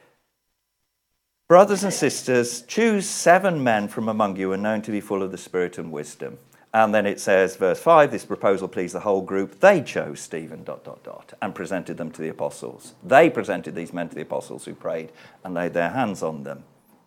Brothers and sisters, choose seven men from among you and known to be full of the Spirit and wisdom. And then it says, verse five, this proposal pleased the whole group. They chose Stephen, dot, dot, dot, and presented them to the apostles. They presented these men to the apostles who prayed and laid their hands on them.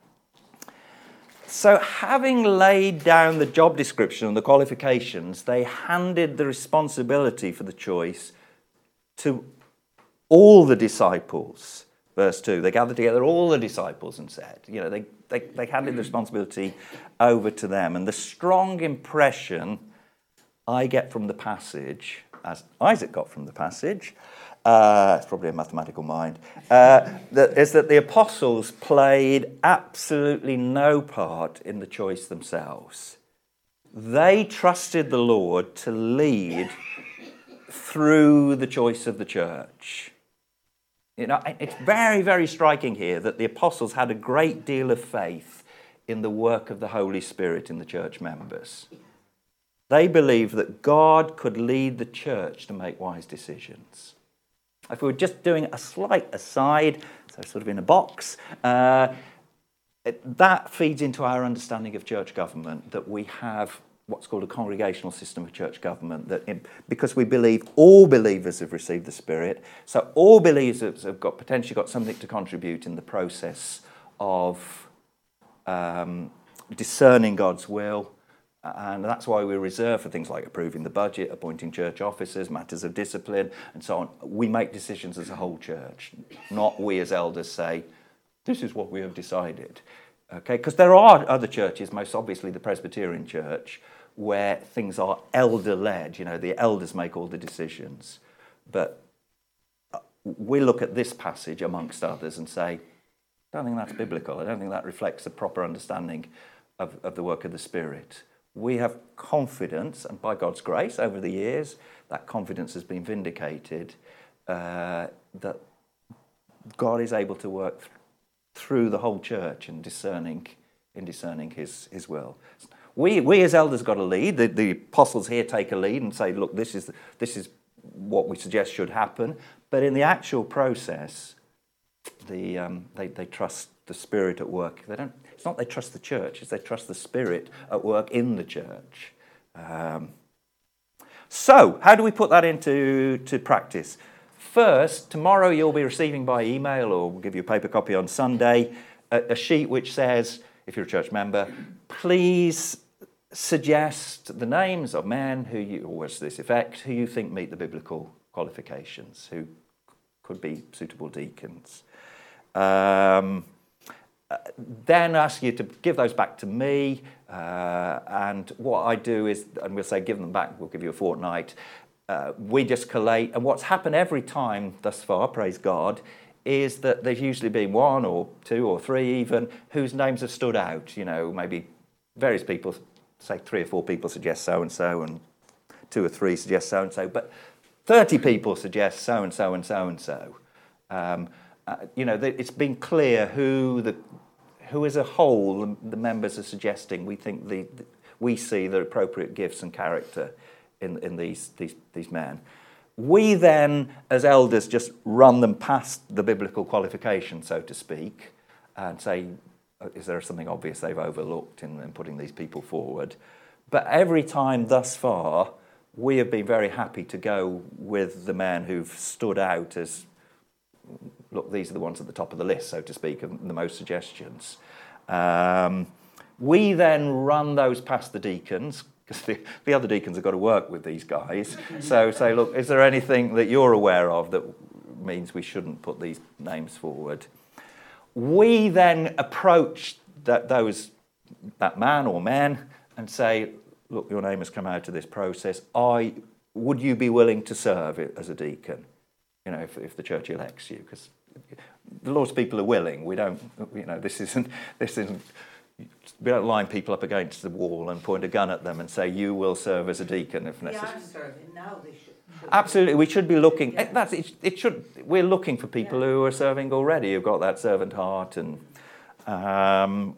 So having laid down the job description and the qualifications, they handed the responsibility for the choice to all the disciples. Verse two, they gathered together all the disciples and said, you know, they, they, they handed the responsibility over to them. And the strong impression I get from the passage, as Isaac got from the passage, uh, it's probably a mathematical mind, uh, that is that the apostles played absolutely no part in the choice themselves. They trusted the Lord to lead through the choice of the church. You know, it's very, very striking here that the apostles had a great deal of faith in the work of the Holy Spirit in the church members. They believed that God could lead the church to make wise decisions. If we were just doing a slight aside, so sort of in a box, uh, it, that feeds into our understanding of church government, that we have what's called a congregational system of church government, that in, because we believe all believers have received the Spirit, so all believers have got potentially got something to contribute in the process of um, discerning God's will, and that's why we reserve for things like approving the budget, appointing church officers, matters of discipline, and so on. We make decisions as a whole church, not we as elders say, this is what we have decided. Okay, because there are other churches, most obviously the Presbyterian Church, where things are elder-led, you know, the elders make all the decisions. But we look at this passage amongst others and say, I don't think that's biblical. I don't think that reflects a proper understanding of, of the work of the Spirit. We have confidence, and by God's grace over the years, that confidence has been vindicated, uh, that God is able to work th- through the whole church in discerning, in discerning his, his will. We, we as elders got a lead. The, the apostles here take a lead and say, look, this is, this is what we suggest should happen. But in the actual process, the, um, they, they trust the Spirit at work. They don't, it's not they trust the church, it's they trust the Spirit at work in the church. Um, so, how do we put that into to practice? First, tomorrow you'll be receiving by email, or we'll give you a paper copy on Sunday, a, a sheet which says, if you're a church member, please suggest the names of men who you, or to this effect, who you think meet the biblical qualifications, who could be suitable deacons. Um, then ask you to give those back to me, uh, and what I do is, and we'll say give them back, we'll give you a fortnight, uh, we just collate, and what's happened every time thus far, praise God, is that there's usually been one or two or three even whose names have stood out. You know, maybe various people, say three or four people suggest so-and-so, and two or three suggest so-and-so, but thirty people suggest so-and-so and so-and-so. Um, uh, you know, it's been clear who the who as a whole the, the members are suggesting we think the, the we see the appropriate gifts and character in in these these these men. We then, as elders, just run them past the biblical qualification, so to speak, and say, is there something obvious they've overlooked in, in putting these people forward? But every time thus far, we have been very happy to go with the men who've stood out as, look, these are the ones at the top of the list, so to speak, of the most suggestions. Um, we then run those past the deacons, because the, the other deacons have got to work with these guys. So say, look, is there anything that you're aware of that means we shouldn't put these names forward? We then approach that those that man or men and say, look, your name has come out of this process. I would you be willing to serve as a deacon? You know, if, if the church elects you, because the Lord's people are willing. We don't, you know, this isn't this isn't. We don't line people up against the wall and point a gun at them and say, you will serve as a deacon if necessary. They are serving now, they should. should Absolutely, we should be looking. Yeah. That's it, it. Should we're looking for people Yeah. who are serving already, who've got that servant heart, and um,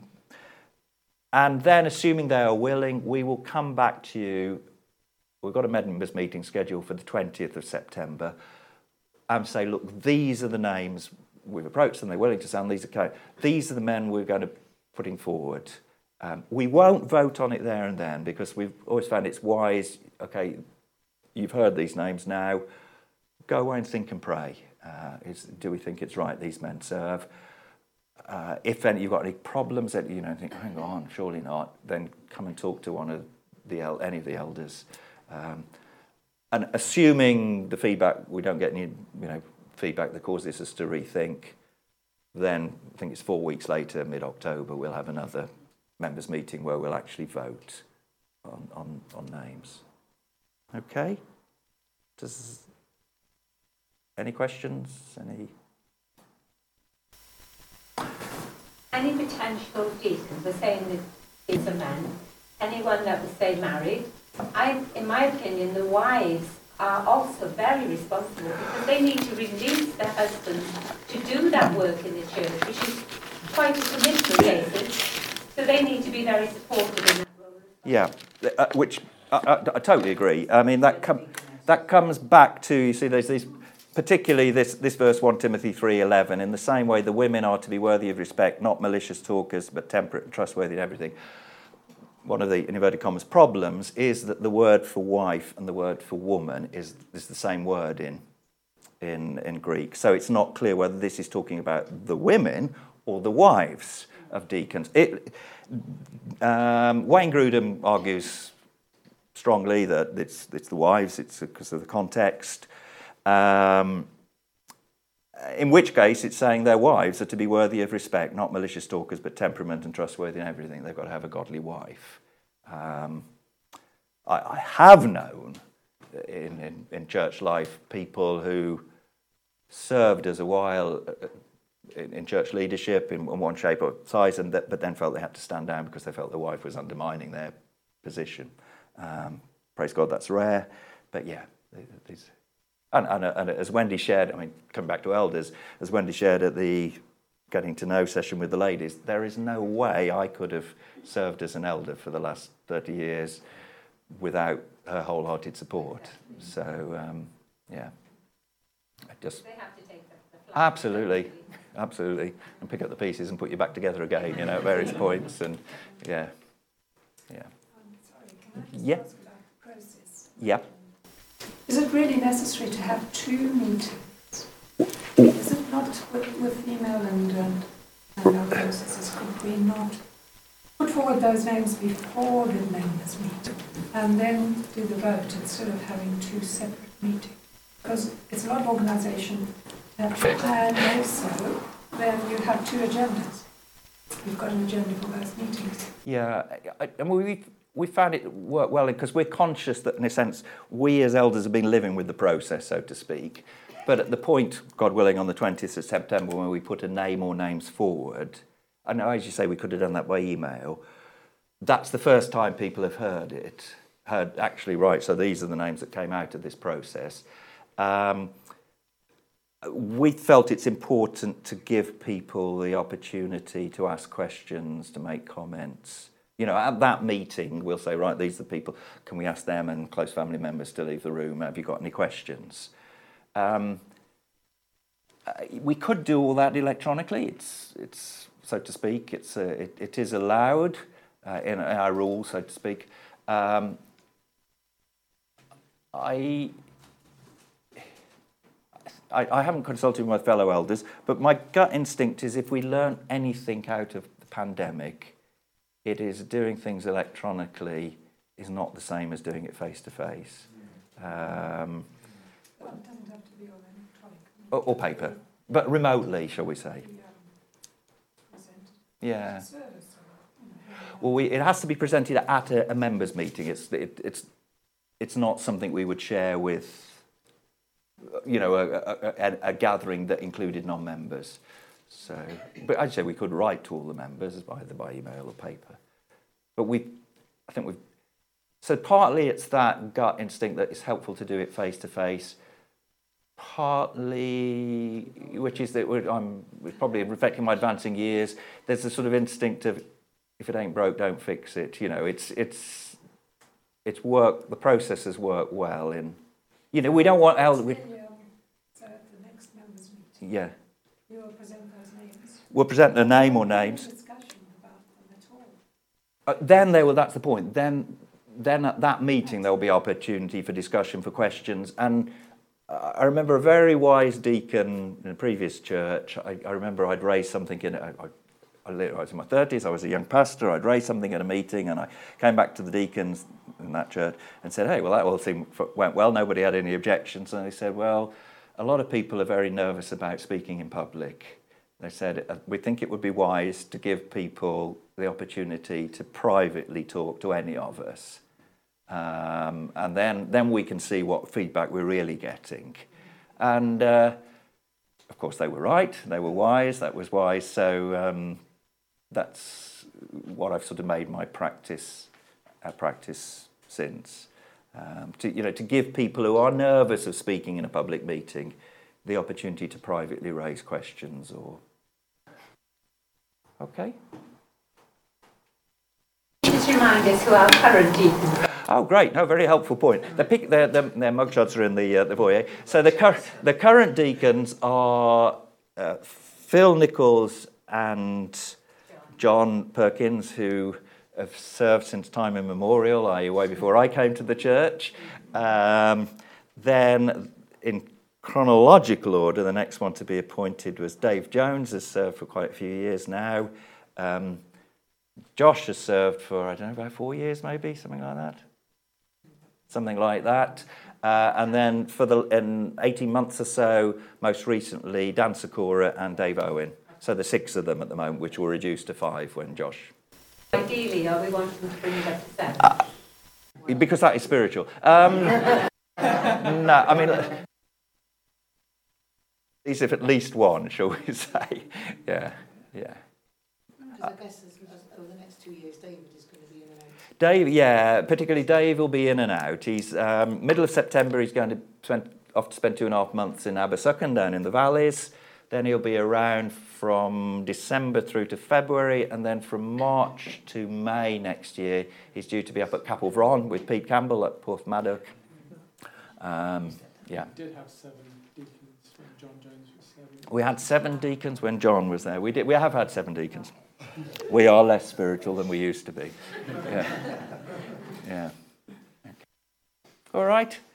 and then assuming they are willing, we will come back to you. We've got a members meeting scheduled for the twentieth of September, and say, look, these are the names we've approached them. They're willing to sound. These are these are the men we're going to putting forward. Um, we won't vote on it there and then, because we've always found it's wise. Okay, you've heard these names now. Go away and think and pray. Uh, is, do we think it's right these men serve? Uh, if any, you've got any problems that you know think, hang on, surely not, then come and talk to one of the el- any of the elders. Um, and assuming the feedback, we don't get any you know feedback that causes us to rethink, then I think it's four weeks later, mid-October, we'll have another members' meeting where we'll actually vote on, on, on names. Okay? Does any questions? Any? Any potential deacons, we're saying that these are men, anyone that was, say, married, I, in my opinion, the wives are also very responsible, because they need to release their husbands to do that work in the church, which is quite a commitment basis. So they need to be very supportive in that role. Yeah, uh, which I, I, I totally agree. I mean, that com- that comes back to, you see, there's these particularly this, this verse First Timothy three eleven, in the same way the women are to be worthy of respect, not malicious talkers, but temperate and trustworthy in everything. One of the, in inverted commas, problems is that the word for wife and the word for woman is, is the same word in, in, in Greek. So it's not clear whether this is talking about the women or the wives of deacons. It, um, Wayne Grudem argues strongly that it's, it's the wives, it's because of the context. Um, in which case, it's saying their wives are to be worthy of respect, not malicious talkers, but temperament and trustworthy in everything. They've got to have a godly wife. Um, I, I have known in, in, in church life people who served as a while in, in church leadership in, in one shape or size, and that, but then felt they had to stand down because they felt their wife was undermining their position. Um, praise God, that's rare. But yeah, these... And, and, and as Wendy shared, I mean, coming back to elders, as Wendy shared at the getting to know session with the ladies, there is no way I could have served as an elder for the last thirty years without her wholehearted support. So, um, yeah, I just... They have to take the, the Absolutely, absolutely. And pick up the pieces and put you back together again, you know, at various points. And, yeah, yeah. I'm sorry, can I just Yeah. ask about the process? Yeah. Is it really necessary to have two meetings? Is it not with, with email and, and, and our processes, could we not put forward those names before the members meet and then do the vote instead of having two separate meetings? Because it's a lot of organisation, and also then you have two agendas. You've got an agenda for those meetings. Yeah, I, I mean, we we found it work well because we're conscious that, in a sense, we as elders have been living with the process, so to speak. But at the point, God willing, on the twentieth of September, when we put a name or names forward, I know, as you say, we could have done that by email. That's the first time people have heard it, heard actually, right, so these are the names that came out of this process. Um, we felt it's important to give people the opportunity to ask questions, to make comments. You know, at that meeting, we'll say, right, these are the people. Can we ask them and close family members to leave the room? Have you got any questions? Um, we could do all that electronically. It's, it's so to speak, it's uh, it, it is allowed uh, in our rules, so to speak. Um, I, I I haven't consulted with my fellow elders, but my gut instinct is if we learn anything out of the pandemic, it is doing things electronically is not the same as doing it face to face. Um, Well, it doesn't have to be on electronic. or, or paper, but remotely, shall we say? Be, um, presented. Yeah. Service, or, you know, Well, we, it has to be presented at a, a members' meeting. It's it, it's it's not something we would share with, you know, a, a, a, a gathering that included non-members. So, but I'd say we could write to all the members either by email or paper. But we, I think we've. So partly it's that gut instinct that it's helpful to do it face to face. Partly, which is that we're, I'm probably reflecting my advancing years. There's a sort of instinct of, if it ain't broke, don't fix it. You know, it's it's it's work. The processes work well in. You know, we don't want else. We, Say, um, so at the next members' meeting, yeah, you will present those names. we'll present a name or names. No discussion about them at all. Uh, then they will. That's the point. Then, then at that meeting there will be opportunity for discussion, for questions. And uh, I remember a very wise deacon in a previous church. I, I remember I'd raised something in. I, I, I was in my thirties. I was a young pastor. I'd raised something at a meeting, and I came back to the deacons in that church and said, "Hey, well, that all seemed went well. Nobody had any objections." And they said, "Well, a lot of people are very nervous about speaking in public." They said, "We think it would be wise to give people the opportunity to privately talk to any of us, um, and then then we can see what feedback we're really getting." And uh, of course, they were right. They were wise. That was wise. So. Um, That's what I've sort of made my practice, uh, practice since. Um, to you know, to give people who are nervous of speaking in a public meeting the opportunity to privately raise questions. Or okay. Just remind us who our current deacons are. Oh, great. No, very helpful point. The pic, their, their, their mugshots are in the, uh, the foyer. So the, cur- the current deacons are uh, Phil Nichols and John Perkins, who have served since time immemorial, that is way before I came to the church. Um, then in chronological order, the next one to be appointed was Dave Jones, has served for quite a few years now. Um, Josh has served for, I don't know, about four years maybe, something like that. Something like that. Uh, and then for the in eighteen months or so, most recently, Dan Sakura and Dave Owen. So the six of them at the moment, which will reduce to five when Josh... Ideally, are we wanting to bring it up to seven? Uh, because that is spiritual. Um, no, I mean... At least if at least one, shall we say. Yeah, yeah. Because I guess as, as, over the next two years, David is going to be in and out. Dave, yeah, particularly Dave will be in and out. He's um, middle of September. He's going to spend, off to spend two and a half months in Abersucken down in the valleys. Then he'll be around from December through to February, and then from March to May next year, he's due to be up at Capel Vron with Pete Campbell at Porthmadog. Um, yeah. We did have seven deacons when John Jones was seven. We had seven deacons when John was there. We did. We have had seven deacons. We are less spiritual than we used to be. Yeah. Yeah. Okay. All right.